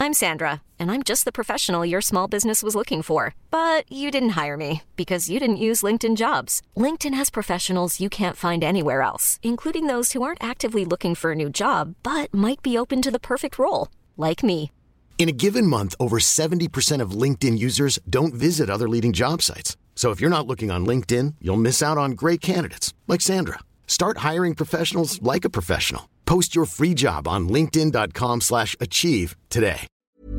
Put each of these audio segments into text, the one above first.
I'm Sandra, and I'm just the professional your small business was looking for. But you didn't hire me because you didn't use LinkedIn Jobs. LinkedIn has professionals you can't find anywhere else, including those who aren't actively looking for a new job, but might be open to the perfect role, like me. In a given month, over 70% of LinkedIn users don't visit other leading job sites. So if you're not looking on LinkedIn, you'll miss out on great candidates like Sandra. Start hiring professionals like a professional. Post your free job on linkedin.com/achieve today.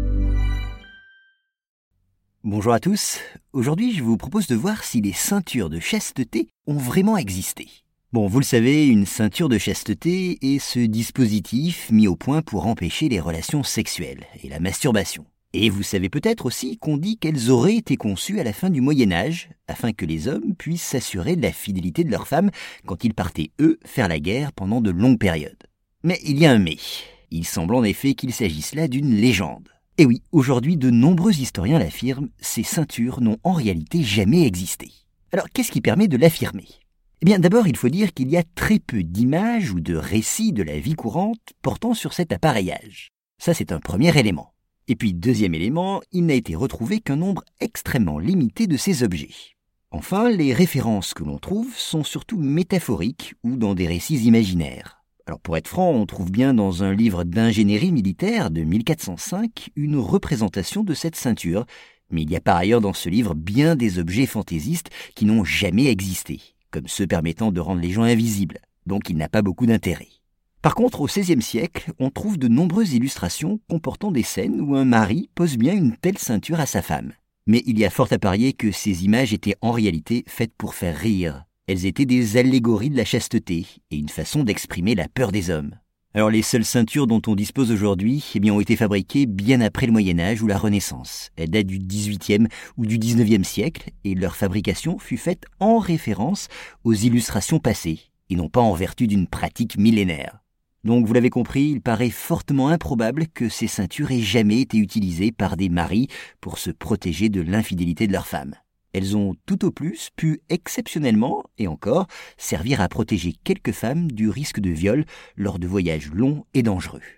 Bonjour à tous. Aujourd'hui, je vous propose de voir si les ceintures de chasteté ont vraiment existé. Bon, vous le savez, une ceinture de chasteté est ce dispositif mis au point pour empêcher les relations sexuelles et la masturbation. Et vous savez peut-être aussi qu'on dit qu'elles auraient été conçues à la fin du Moyen-Âge, afin que les hommes puissent s'assurer de la fidélité de leurs femmes quand ils partaient, eux, faire la guerre pendant de longues périodes. Mais il y a un mais. Il semble en effet qu'il s'agisse là d'une légende. Et oui, aujourd'hui, de nombreux historiens l'affirment, ces ceintures n'ont en réalité jamais existé. Alors, qu'est-ce qui permet de l'affirmer ? Eh bien, d'abord, il faut dire qu'il y a très peu d'images ou de récits de la vie courante portant sur cet appareillage. Ça, c'est un premier élément. Et puis, deuxième élément, il n'a été retrouvé qu'un nombre extrêmement limité de ces objets. Enfin, les références que l'on trouve sont surtout métaphoriques ou dans des récits imaginaires. Alors, pour être franc, on trouve bien dans un livre d'ingénierie militaire de 1405 une représentation de cette ceinture, mais il y a par ailleurs dans ce livre bien des objets fantaisistes qui n'ont jamais existé, comme ceux permettant de rendre les gens invisibles, donc il n'a pas beaucoup d'intérêt. Par contre, au XVIe siècle, on trouve de nombreuses illustrations comportant des scènes où un mari pose bien une telle ceinture à sa femme. Mais il y a fort à parier que ces images étaient en réalité faites pour faire rire. Elles étaient des allégories de la chasteté et une façon d'exprimer la peur des hommes. Alors les seules ceintures dont on dispose aujourd'hui ont été fabriquées bien après le Moyen-Âge ou la Renaissance. Elles datent du XVIIIe ou du XIXe siècle et leur fabrication fut faite en référence aux illustrations passées et non pas en vertu d'une pratique millénaire. Donc vous l'avez compris, il paraît fortement improbable que ces ceintures aient jamais été utilisées par des maris pour se protéger de l'infidélité de leur femme. Elles ont tout au plus pu exceptionnellement, et encore, servir à protéger quelques femmes du risque de viol lors de voyages longs et dangereux.